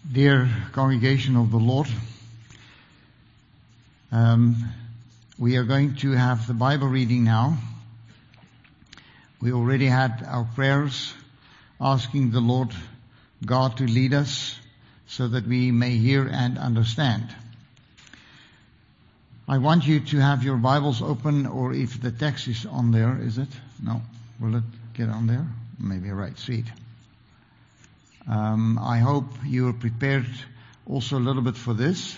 Dear congregation of the Lord, we are going to have the Bible reading now. We already had our prayers asking the Lord God to lead us so that we may hear and understand. I want you to have your Bibles open, or if the text is on there, is it? No. Will it get on there? Maybe, right. Sweet. I hope you are prepared also a little bit for this.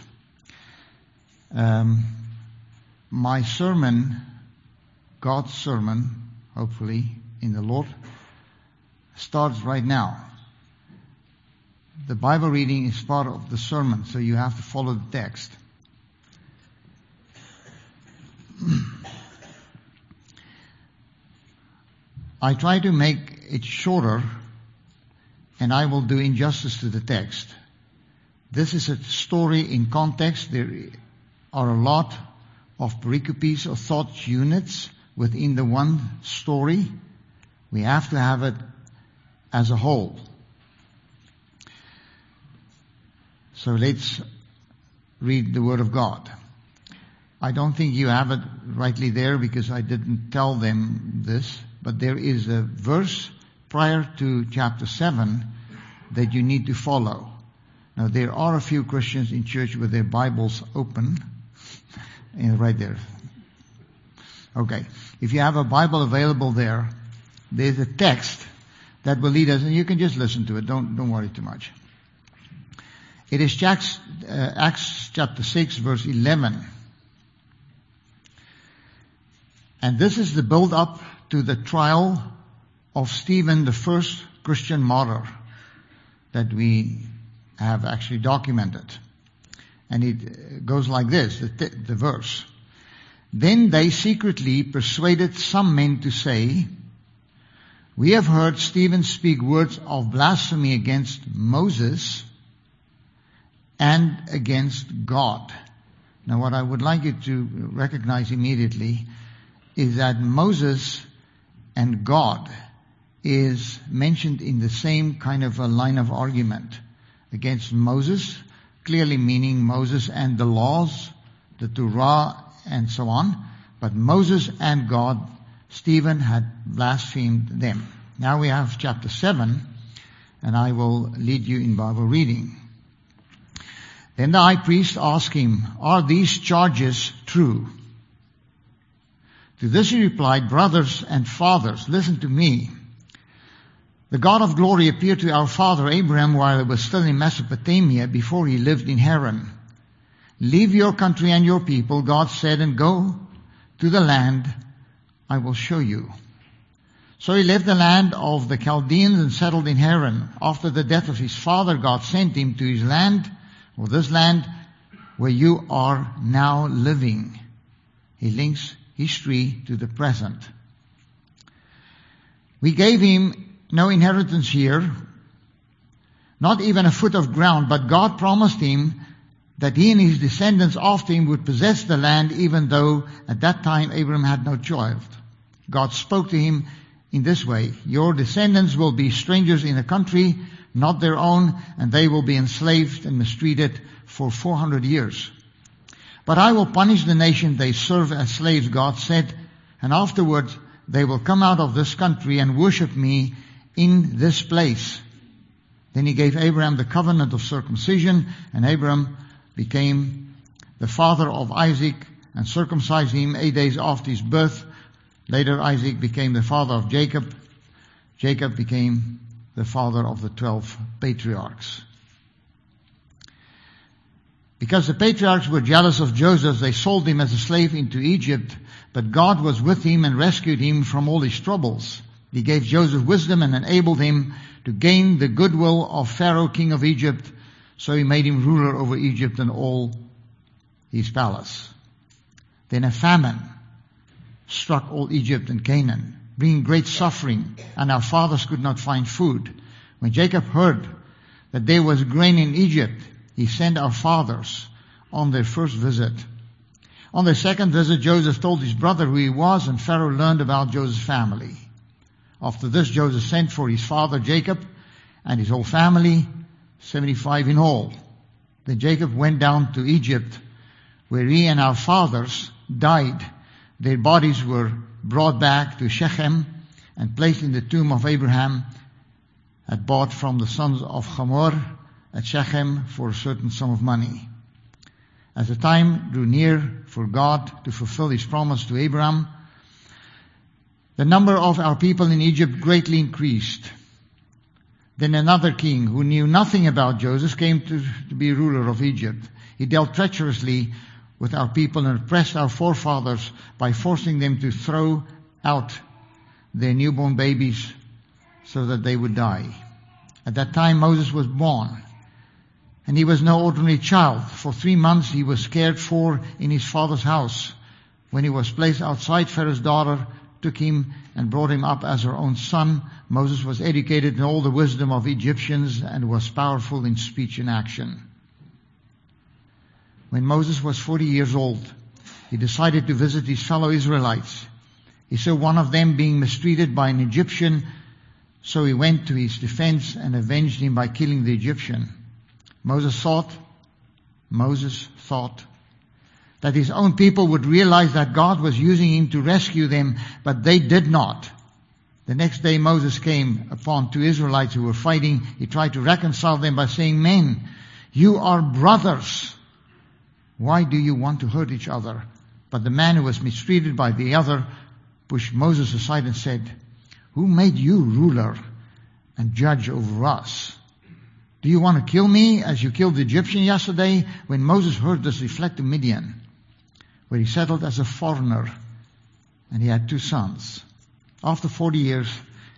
My sermon, God's sermon, hopefully, in the Lord, starts right now. The Bible reading is part of the sermon, so you have to follow the text. I try to make it shorter, and I will do injustice to the text. This is a story in context. There are a lot of pericopes or thought units within the one story. We have to have it as a whole. So let's read the Word of God. I don't think you have it rightly there because I didn't tell them this, but there is a verse prior to chapter 7 that you need to follow. Now, there are a few Christians in church with their Bibles open. And right there. Okay. If you have a Bible available there, there's a text that will lead us, and you can just listen to it. Don't worry too much. It is Acts chapter 6, verse 11. And this is the build-up to the trial of Stephen, the first Christian martyr that we have actually documented. And it goes like this, the verse. Then they secretly persuaded some men to say, "We have heard Stephen speak words of blasphemy against Moses and against God." Now what I would like you to recognize immediately is that Moses and God is mentioned in the same kind of a line of argument. Against Moses, clearly meaning Moses and the laws, the Torah and so on. But Moses and God, Stephen had blasphemed them. Now we have chapter 7, and I will lead you in Bible reading. Then the high priest asked him, "Are these charges true?" To this he replied, "Brothers and fathers, listen to me. The God of glory appeared to our father Abraham while he was still in Mesopotamia before he lived in Haran. 'Leave your country and your people,' God said, 'and go to the land I will show you.' So he left the land of the Chaldeans and settled in Haran. After the death of his father, God sent him to his land, or this land where you are now living." He links history to the present. "We gave him no inheritance here, not even a foot of ground, but God promised him that he and his descendants after him would possess the land, even though at that time Abraham had no child. God spoke to him in this way, 'Your descendants will be strangers in a country not their own, and they will be enslaved and mistreated for 400 years. But I will punish the nation they serve as slaves,' God said, 'and afterwards they will come out of this country and worship me in this place.' Then he gave Abraham the covenant of circumcision, and Abraham became the father of Isaac and circumcised him 8 days after his birth. Later Isaac became the father of Jacob. Jacob became the father of the 12 patriarchs. Because the patriarchs were jealous of Joseph, they sold him as a slave into Egypt, but God was with him and rescued him from all his troubles. He gave Joseph wisdom and enabled him to gain the goodwill of Pharaoh, king of Egypt, so he made him ruler over Egypt and all his palace. Then a famine struck all Egypt and Canaan, bringing great suffering, and our fathers could not find food. When Jacob heard that there was grain in Egypt, he sent our fathers on their first visit. On their second visit, Joseph told his brother who he was, and Pharaoh learned about Joseph's family. After this, Joseph sent for his father Jacob and his whole family, 75 in all. Then Jacob went down to Egypt, where he and our fathers died. Their bodies were brought back to Shechem and placed in the tomb of Abraham, had bought from the sons of Hamor at Shechem for a certain sum of money. As the time drew near for God to fulfill his promise to Abraham, the number of our people in Egypt greatly increased. Then another king who knew nothing about Joseph came to be ruler of Egypt. He dealt treacherously with our people and oppressed our forefathers by forcing them to throw out their newborn babies so that they would die. At that time Moses was born, and he was no ordinary child. For 3 months he was cared for in his father's house. When he was placed outside, Pharaoh's daughter took him and brought him up as her own son. Moses was educated in all the wisdom of Egyptians and was powerful in speech and action. When Moses was 40 years old, he decided to visit his fellow Israelites. He saw one of them being mistreated by an Egyptian, so he went to his defense and avenged him by killing the Egyptian. Moses thought that his own people would realize that God was using him to rescue them, but they did not. The next day Moses came upon 2 Israelites who were fighting. He tried to reconcile them by saying, "Men, you are brothers. Why do you want to hurt each other?" But the man who was mistreated by the other pushed Moses aside and said, "Who made you ruler and judge over us? Do you want to kill me as you killed the Egyptian yesterday?" When Moses heard this, he fled to Midian, where he settled as a foreigner, and he had 2 sons. After 40 years,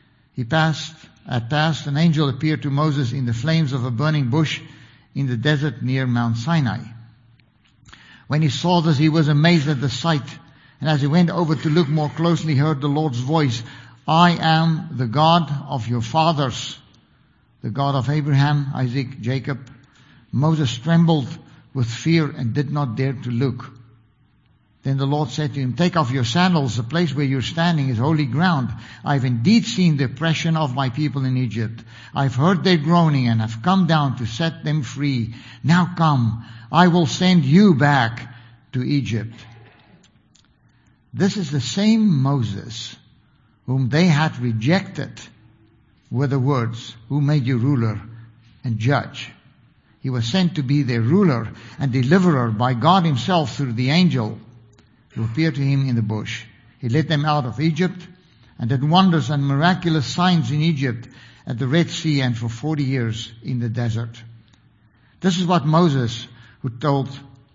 an angel appeared to Moses in the flames of a burning bush in the desert near Mount Sinai. When he saw this, he was amazed at the sight, and as he went over to look more closely, he heard the Lord's voice, "I am the God of your fathers, the God of Abraham, Isaac, Jacob." Moses trembled with fear and did not dare to look. Then the Lord said to him, "Take off your sandals. The place where you're standing is holy ground. I've indeed seen the oppression of my people in Egypt. I've heard their groaning and have come down to set them free. Now come, I will send you back to Egypt." This is the same Moses whom they had rejected with the words, "Who made you ruler and judge?" He was sent to be their ruler and deliverer by God himself through the angel who appeared to him in the bush. He led them out of Egypt and did wonders and miraculous signs in Egypt, at the Red Sea, and for 40 years in the desert. This is what Moses who told,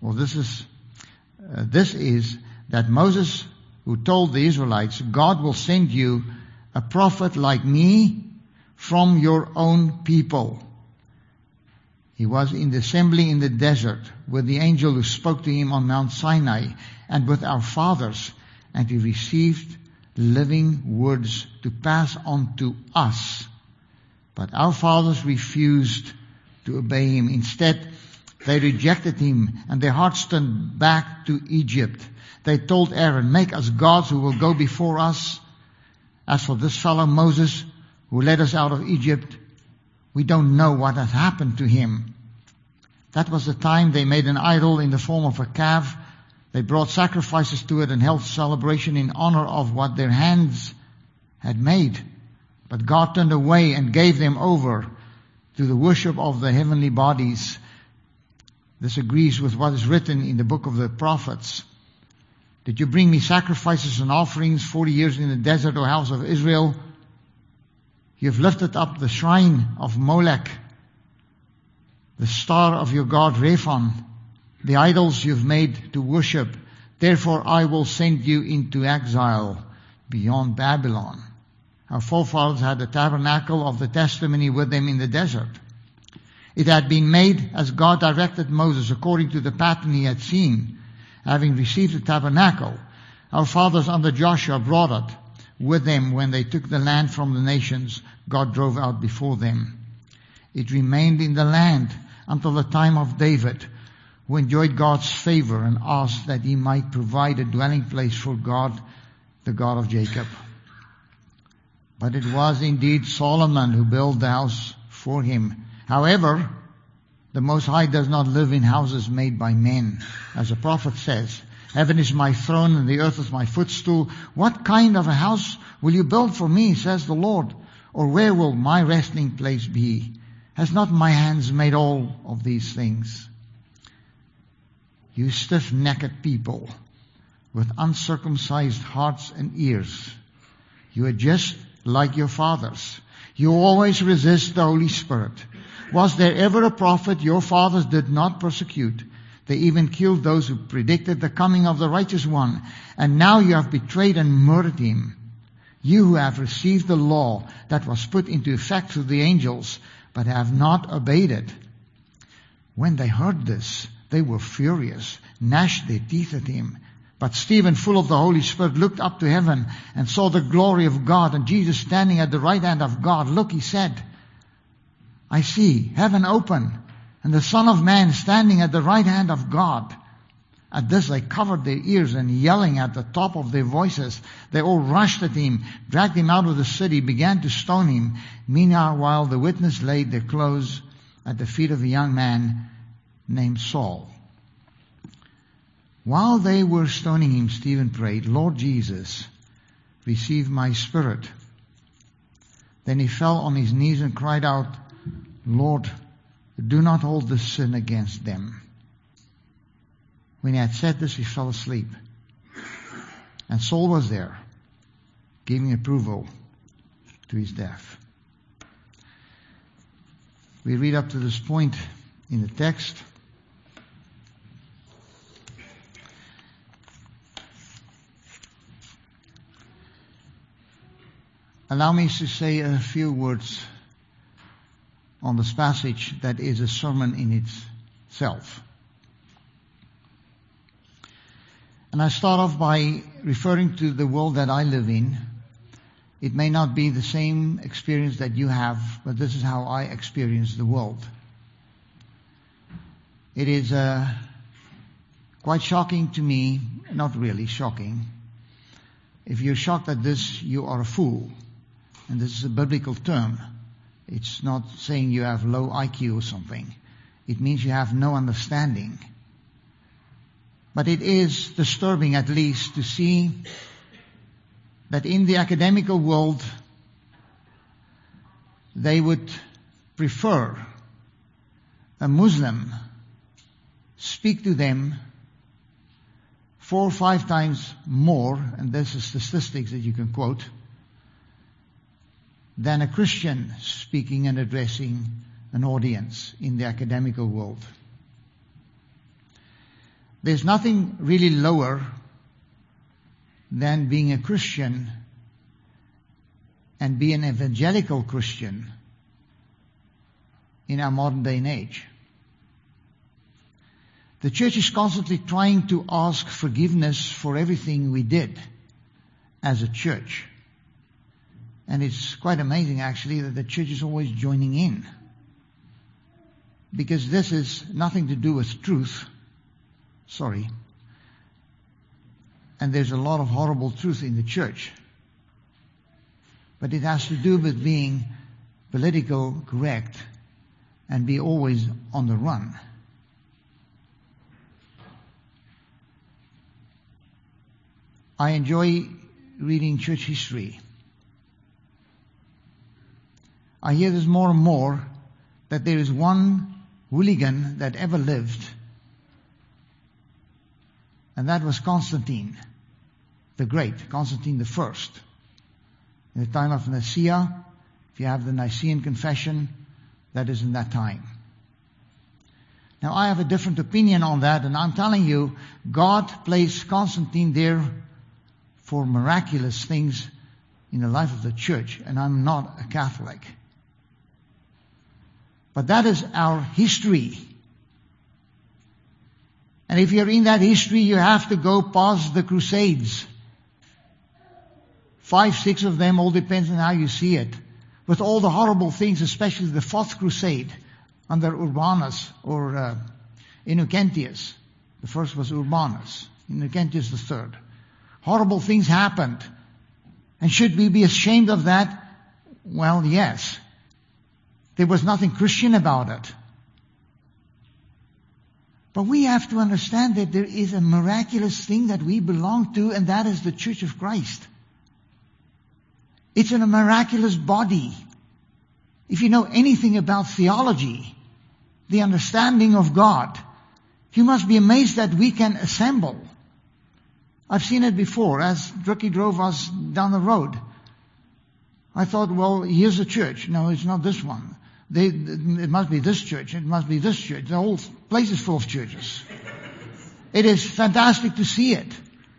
that Moses who told the Israelites, "God will send you a prophet like me from your own people." He was in the assembly in the desert with the angel who spoke to him on Mount Sinai and with our fathers, and he received living words to pass on to us. But our fathers refused to obey him. Instead, they rejected him, and their hearts turned back to Egypt. They told Aaron, "Make us gods who will go before us. As for this fellow Moses, who led us out of Egypt, we don't know what has happened to him." That was the time they made an idol in the form of a calf. They brought sacrifices to it and held celebration in honor of what their hands had made. But God turned away and gave them over to the worship of the heavenly bodies. This agrees with what is written in the book of the prophets. "Did you bring me sacrifices and offerings 40 years in the desert, O house of Israel? You have lifted up the shrine of Molech, the star of your god Rephan, the idols you've made to worship. Therefore I will send you into exile beyond Babylon." Our forefathers had the tabernacle of the testimony with them in the desert. It had been made as God directed Moses according to the pattern he had seen. Having received the tabernacle, our fathers under Joshua brought it with them when they took the land from the nations God drove out before them. It remained in the land until the time of David, who enjoyed God's favor and asked that he might provide a dwelling place for God, the God of Jacob. But it was indeed Solomon who built the house for him. However, The Most High does not live in houses made by men, as the prophet says. Heaven is my throne and the earth is my footstool. What kind of a house will you build for me, says the Lord? Or where will my resting place be? Has not my hands made all of these things? You stiff-necked people with uncircumcised hearts and ears, you are just like your fathers. You always resist the Holy Spirit. Was there ever a prophet your fathers did not persecute? They even killed those who predicted the coming of the righteous one. And now you have betrayed and murdered him. You who have received the law that was put into effect through the angels, but have not obeyed it. When they heard this, they were furious, gnashed their teeth at him. But Stephen, full of the Holy Spirit, looked up to heaven and saw the glory of God and Jesus standing at the right hand of God. Look, he said, I see heaven open and the Son of Man standing at the right hand of God. At this they covered their ears and yelling at the top of their voices, they all rushed at him, dragged him out of the city, began to stone him. Meanwhile the witness laid their clothes at the feet of a young man named Saul. While they were stoning him, Stephen prayed, Lord Jesus, receive my spirit. Then he fell on his knees and cried out, Lord, do not hold this sin against them. When he had said this, he fell asleep. And Saul was there, giving approval to his death. We read up to this point in the text. Allow me to say a few words on this passage that is a sermon in itself. And I start off by referring to the world that I live in. It may not be the same experience that you have, but this is how I experience the world. It is quite shocking to me, not really shocking. If you're shocked at this, you are a fool. And this is a biblical term. It's not saying you have low IQ or something. It means you have no understanding. But it is disturbing, at least, to see that in the academical world, they would prefer a Muslim speak to them 4 or 5 times more, and this is statistics that you can quote, than a Christian speaking and addressing an audience in the academical world. There's nothing really lower than being a Christian and be an evangelical Christian in our modern day and age. The church is constantly trying to ask forgiveness for everything we did as a church. And it's quite amazing, actually, that the church is always joining in. Because this is nothing to do with truth. Sorry. And there's a lot of horrible truth in the church. But it has to do with being political correct and be always on the run. I enjoy reading church history. I hear this more and more, that there is one hooligan that ever lived, and that was Constantine the Great, Constantine the First. In the time of Nicaea, if you have the Nicene Confession, that is in that time. Now I have a different opinion on that, and I'm telling you, God placed Constantine there for miraculous things in the life of the church, and I'm not a Catholic. But that is our history. And if you're in that history, you have to go past the Crusades. 5, 6 of them, all depends on how you see it. With all the horrible things, especially the 4th Crusade under Urbanus or Innocentius. The first was Urbanus, Innocentius the third. Horrible things happened. And should we be ashamed of that? Well, yes. There was nothing Christian about it. But we have to understand that there is a miraculous thing that we belong to, and that is the Church of Christ. It's in a miraculous body. If you know anything about theology, the understanding of God, you must be amazed that we can assemble. I've seen it before as Ricky drove us down the road. I thought, well, here's a church. No, it's not this one. It must be this church. It must be this church. The whole place is full of churches. It is fantastic to see it.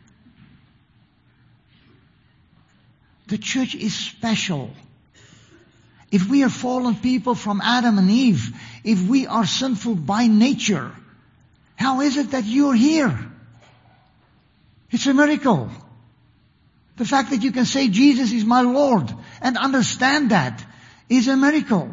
The church is special. If we are fallen people from Adam and Eve, if we are sinful by nature, how is it that you're here? It's a miracle. The fact that you can say Jesus is my Lord and understand that is a miracle.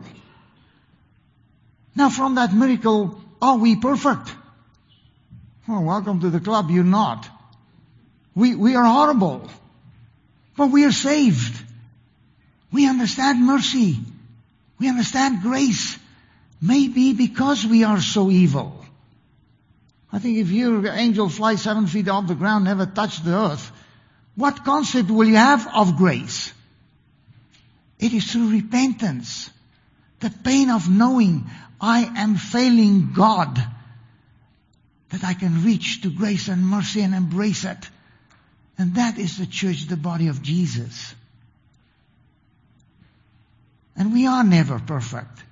Now from that miracle, are we perfect? Oh, welcome to the club. You're not. We are horrible. But we are saved. We understand mercy. We understand grace. Maybe because we are so evil. I think if your angel flies 7 feet off the ground, never touch the earth, what concept will you have of grace? It is through repentance. The pain of knowing I am failing God, that I can reach to grace and mercy and embrace it. And that is the church, the body of Jesus. And we are never perfect.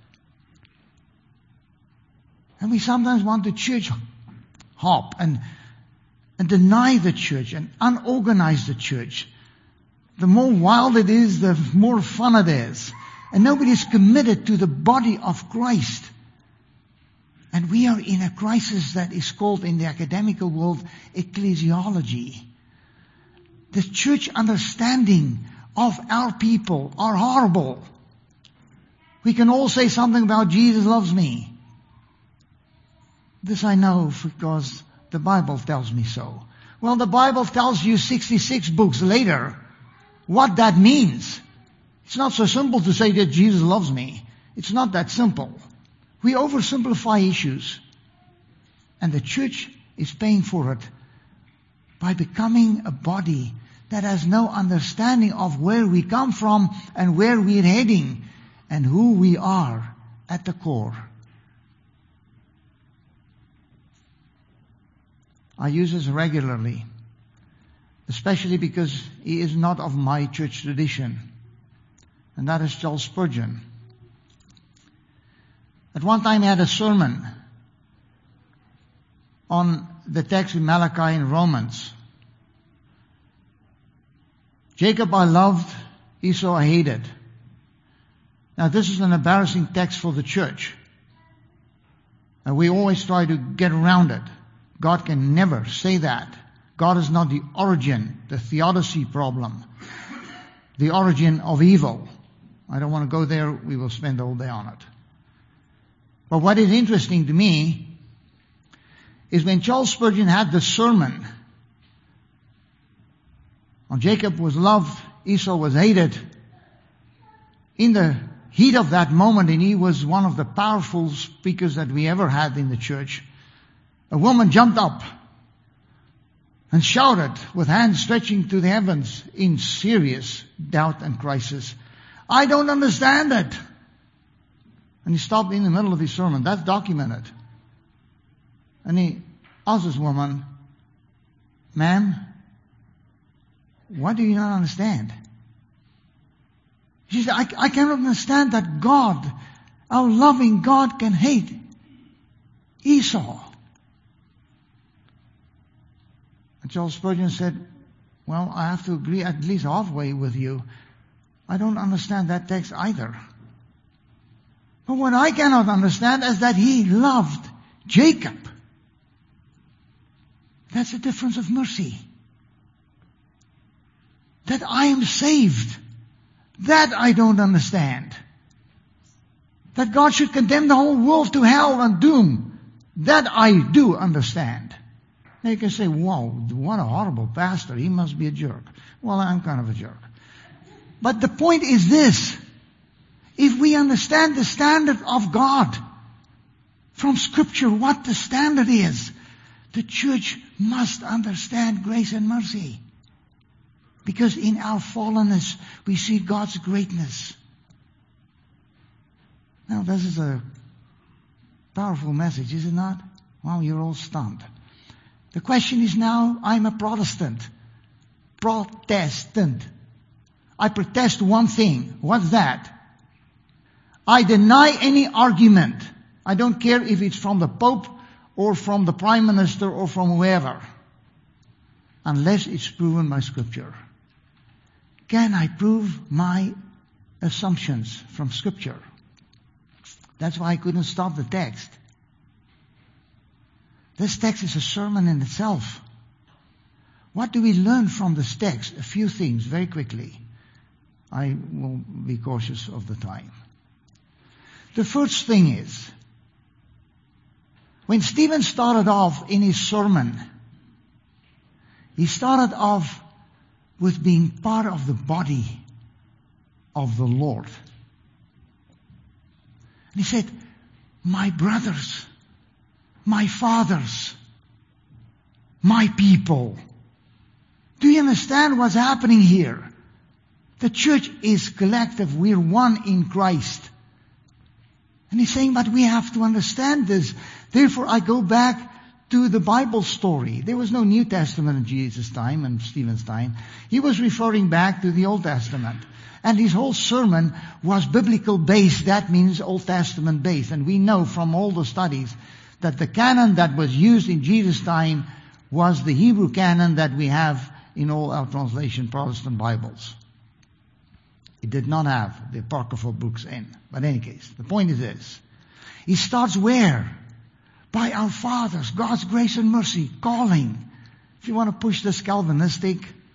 And we sometimes want the church hop and deny the church and unorganize the church. The more wild it is, the more fun it is. And nobody is committed to the body of Christ. And we are in a crisis that is called in the academical world ecclesiology. The church understanding of our people are horrible. We can all say something about Jesus loves me. This I know because the Bible tells me so. Well, the Bible tells you 66 books later what that means. It's not so simple to say that Jesus loves me. It's not that simple. We oversimplify issues. And the church is paying for it by becoming a body that has no understanding of where we come from and where we're heading and who we are at the core. I use this regularly, especially because he is not of my church tradition, and that is Charles Spurgeon. At one time he had a sermon on the text in Malachi and Romans. Jacob I loved, Esau I hated. Now this is an embarrassing text for the church. And we always try to get around it. God can never say that. God is not the origin, the theodicy problem, the origin of evil. I don't want to go there. We will spend the whole day on it. But what is interesting to me is when Charles Spurgeon had the sermon on Jacob was loved, Esau was hated, in the heat of that moment, and he was one of the powerful speakers that we ever had in the church, a woman jumped up and shouted with hands stretching to the heavens in serious doubt and crisis, I don't understand it. And he stopped in the middle of his sermon. That's documented. And he asked this woman, ma'am, what do you not understand? She said, I cannot understand that God, our loving God, can hate Esau. And Charles Spurgeon said, well, I have to agree at least halfway with you. I don't understand that text either. But what I cannot understand is that he loved Jacob. That's a difference of mercy. That I am saved. That I don't understand. That God should condemn the whole world to hell and doom. That I do understand. Now you can say, wow, what a horrible pastor. He must be a jerk. Well, I'm kind of a jerk. But the point is this. If we understand the standard of God, from Scripture what the standard is. The church must understand grace and mercy. Because in our fallenness, we see God's greatness. Now, this is a powerful message, is it not? Well, you're all stunned. The question is now, I'm a Protestant. Protestant. I protest one thing. What's that? I deny any argument. I don't care if it's from the Pope or from the Prime Minister or from whoever, unless it's proven by Scripture. Can I prove my assumptions from Scripture? That's why I couldn't stop the text. This text is a sermon in itself. What do we learn from this text? A few things, very quickly. I will be cautious of the time. The first thing is, when Stephen started off in his sermon, he started off with being part of the body of the Lord. And he said, my brothers, my fathers, my people. Do you understand what's happening here? The church is collective. We're one in Christ. And he's saying, but we have to understand this. Therefore, I go back to the Bible story. There was no New Testament in Jesus' time and Stephen's time. He was referring back to the Old Testament. And his whole sermon was biblical based. That means Old Testament based. And we know from all the studies that the canon that was used in Jesus' time was the Hebrew canon that we have in all our translation Protestant Bibles. It did not have the apocryphal books in. But in any case, the point is this. He starts where? By our fathers, God's grace and mercy, calling. If you want to push this Calvinistic,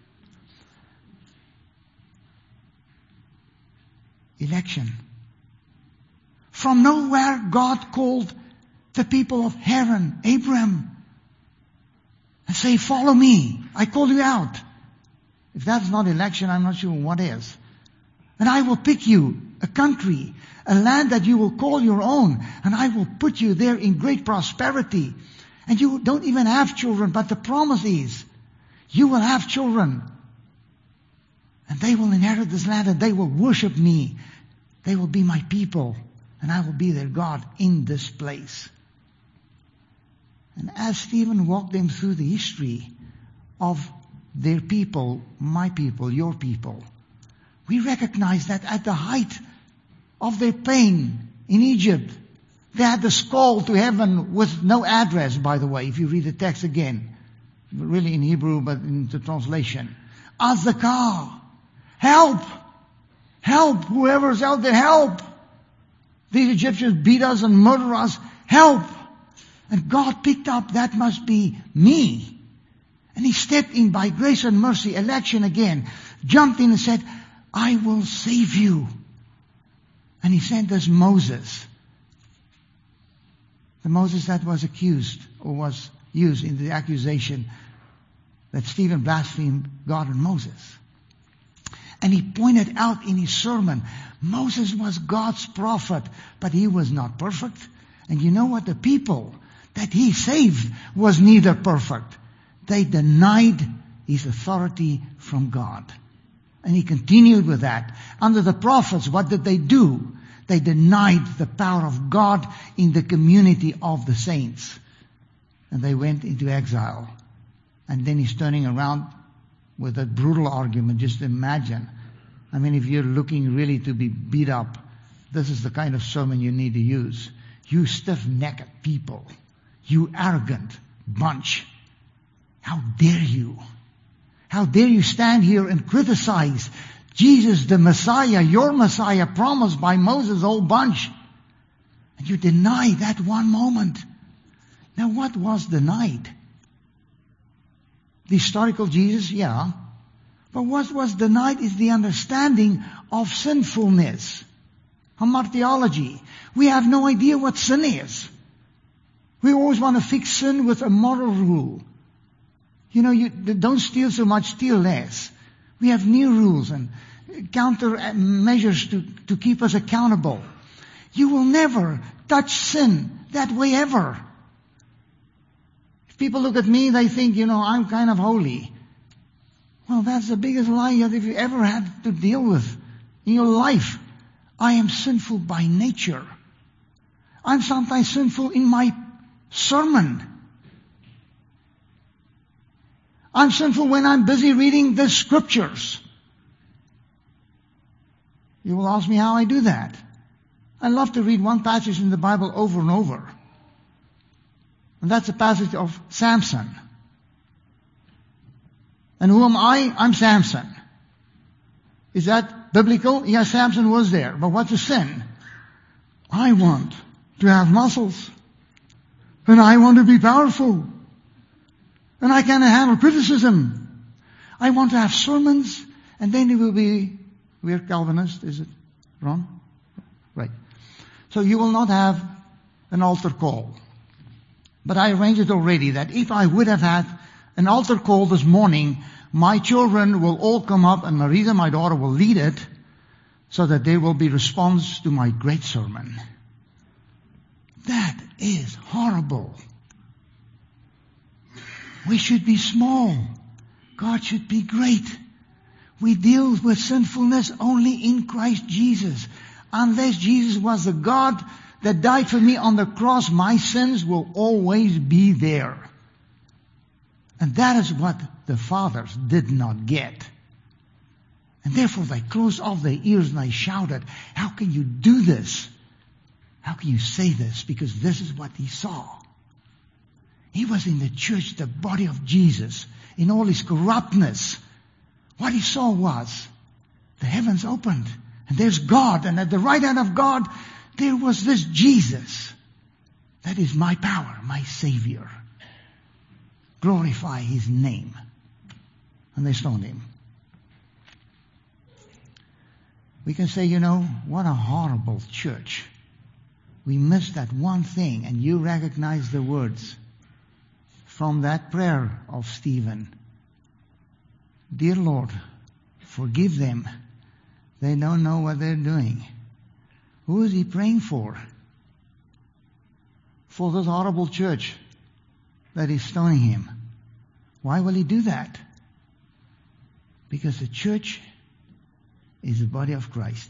election. From nowhere, God called the people of Haran, Abraham, and say, follow me. I call you out. If that's not election, I'm not sure what is. And I will pick you a country, a land that you will call your own, and I will put you there in great prosperity. And you don't even have children, but the promise is, you will have children. And they will inherit this land and they will worship me. They will be my people, and I will be their God in this place. And as Stephen walked them through the history of their people, my people, your people, we recognize that at the height of their pain in Egypt, they had this call to heaven with no address, by the way, if you read the text again. Really in Hebrew, but in the translation. Azakah. Help! Help! Whoever's out there, help! These Egyptians beat us and murder us. Help! And God picked up, that must be me. And He stepped in by grace and mercy, election again, jumped in and said, I will save you. And He sent us Moses. The Moses that was accused or was used in the accusation that Stephen blasphemed God and Moses. And he pointed out in his sermon, Moses was God's prophet, but he was not perfect. And you know what? The people that he saved was neither perfect. They denied his authority from God. And he continued with that. Under the prophets, what did they do? They denied the power of God in the community of the saints. And they went into exile. And then he's turning around with a brutal argument. Just imagine. I mean, if you're looking really to be beat up, this is the kind of sermon you need to use. You stiff-necked people. You arrogant bunch. How dare you? How dare you stand here and criticize Jesus, the Messiah, your Messiah, promised by Moses, whole bunch. And you deny that one moment. Now what was denied? The historical Jesus, yeah. But what was denied is the understanding of sinfulness. Hamartiology. We have no idea what sin is. We always want to fix sin with a moral rule. You know, you don't steal so much, steal less. We have new rules and counter measures to keep us accountable. You will never touch sin that way ever. If people look at me, they think, I'm kind of holy. Well, that's the biggest lie that you ever had to deal with in your life. I am sinful by nature. I'm sometimes sinful in my sermon. I'm sinful when I'm busy reading the scriptures. You will ask me how I do that. I love to read one passage in the Bible over and over. And that's the passage of Samson. And who am I? I'm Samson. Is that biblical? Yes, Samson was there. But what's the sin? I want to have muscles. And I want to be powerful. And I cannot handle criticism. I want to have sermons. And then it will be, we're Calvinist, is it, Ron? Right. So you will not have an altar call. But I arranged it already that if I would have had an altar call this morning, my children will all come up and Marisa, my daughter, will lead it so that there will be response to my great sermon. That is horrible. We should be small. God should be great. We deal with sinfulness only in Christ Jesus. Unless Jesus was the God that died for me on the cross, my sins will always be there. And that is what the fathers did not get. And therefore they closed off their ears and they shouted, how can you do this? How can you say this? Because this is what he saw. He was in the church, the body of Jesus, in all his corruptness. What he saw was the heavens opened and there's God, and at the right hand of God there was this Jesus. That is my power, my Savior. Glorify his name. And they stoned him. We can say, what a horrible church. We missed that one thing, and you recognize the words from that prayer of Stephen. Dear Lord, forgive them. They don't know what they're doing. Who is he praying for? For this horrible church that is stoning him. Why will he do that? Because the church is the body of Christ.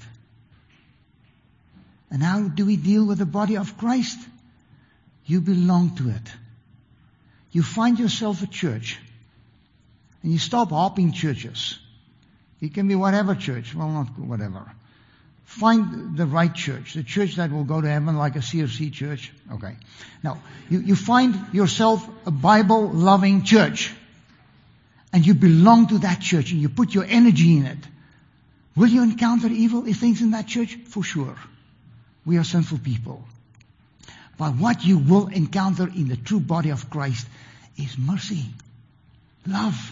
And how do we deal with the body of Christ? You belong to it. You find yourself a church. And you stop hopping churches. It can be whatever church. Well, not whatever. Find the right church. The church that will go to heaven, like a CRC church. Okay. Now, you find yourself a Bible-loving church. And you belong to that church. And you put your energy in it. Will you encounter evil things in that church? For sure. We are sinful people. But what you will encounter in the true body of Christ is mercy, love,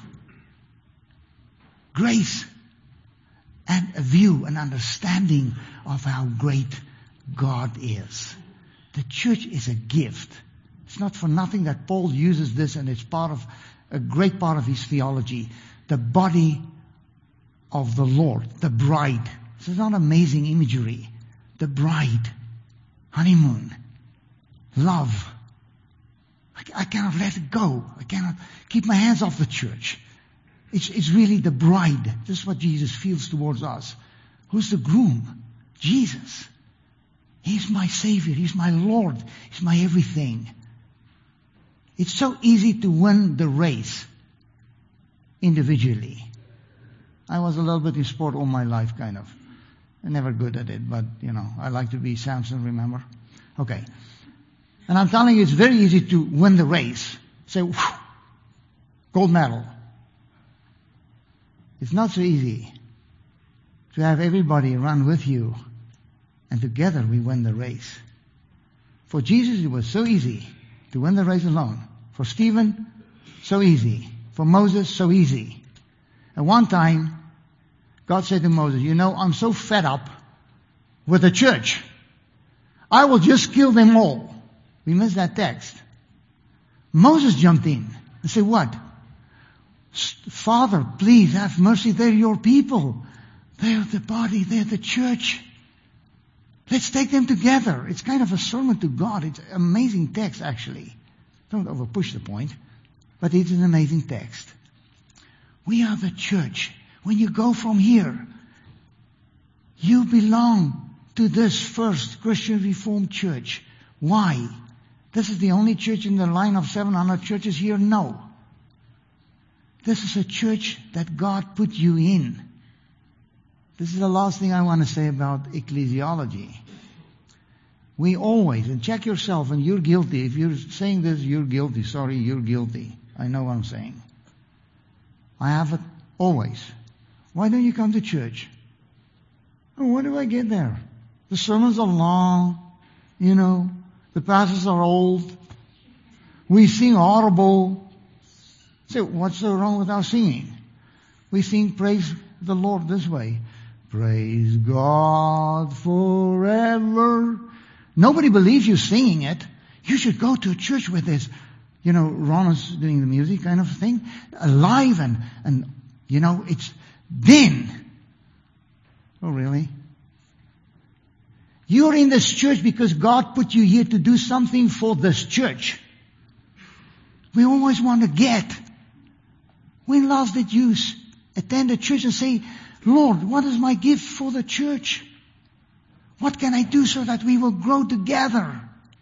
grace, and a view, an understanding of how great God is. The church is a gift. It's not for nothing that Paul uses this, and it's part of a great part of his theology. The body of the Lord, the bride. This is not amazing imagery. The bride, honeymoon, love. I cannot let it go. I cannot keep my hands off the church. It's really the bride. This is what Jesus feels towards us. Who's the groom? Jesus. He's my Savior. He's my Lord. He's my everything. It's so easy to win the race individually. I was a little bit in sport all my life, kind of. I'm never good at it, but, I like to be Samson, remember? Okay. And I'm telling you, it's very easy to win the race. Say, whew, gold medal. It's not so easy to have everybody run with you, and together we win the race. For Jesus, it was so easy to win the race alone. For Stephen, so easy. For Moses, so easy. At one time, God said to Moses, I'm so fed up with the church. I will just kill them all. We missed that text. Moses jumped in and said, what? Father, please have mercy. They're your people. They're the body. They're the church. Let's take them together. It's kind of a sermon to God. It's an amazing text, actually. Don't overpush the point, but it's an amazing text. We are the church. When you go from here, you belong to this First Christian Reformed Church. Why? This is the only church in the line of 700 churches here? No. This is a church that God put you in. This is the last thing I want to say about ecclesiology. We always, and check yourself, and you're guilty. If you're saying this, you're guilty. Sorry, you're guilty. I know what I'm saying. I have it always. Why don't you come to church? Oh, what do I get there? The sermons are long, the pastors are old. We sing horrible. So what's so wrong with our singing? We sing praise the Lord this way. Praise God forever. Nobody believes you singing it. You should go to a church where there's, Ron is doing the music kind of thing, alive and it's then. Oh, really? You're in this church because God put you here to do something for this church. We always want to get. When last did you attend a church and say, Lord, what is my gift for the church? What can I do so that we will grow together?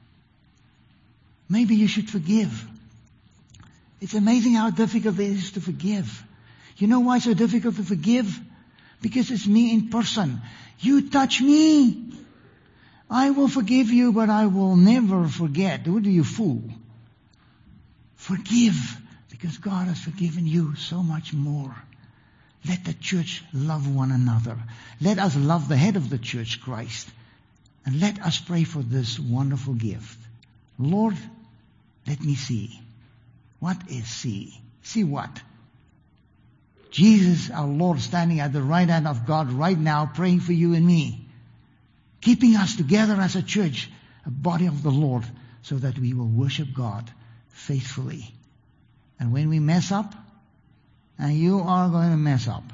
Maybe you should forgive. It's amazing how difficult it is to forgive. You know why it's so difficult to forgive? Because it's me in person. You touch me, I will forgive you, but I will never forget. Who do you fool? Forgive, because God has forgiven you so much more. Let the church love one another. Let us love the head of the church, Christ. And let us pray for this wonderful gift. Lord, let me see. What is see? See what? Jesus, our Lord, standing at the right hand of God right now, praying for you and me. Keeping us together as a church, a body of the Lord, so that we will worship God faithfully. And when we mess up, and you are going to mess up,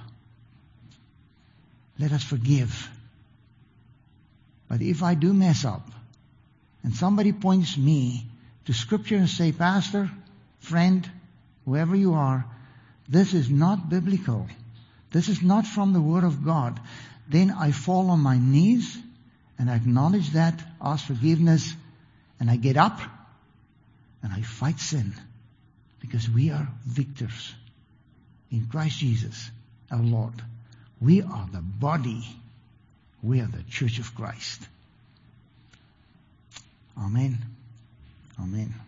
let us forgive. But if I do mess up, and somebody points me to Scripture and say, Pastor, friend, whoever you are, this is not biblical. This is not from the Word of God. Then I fall on my knees and I acknowledge that, ask forgiveness, and I get up and I fight sin. Because we are victors in Christ Jesus, our Lord. We are the body. We are the church of Christ. Amen. Amen.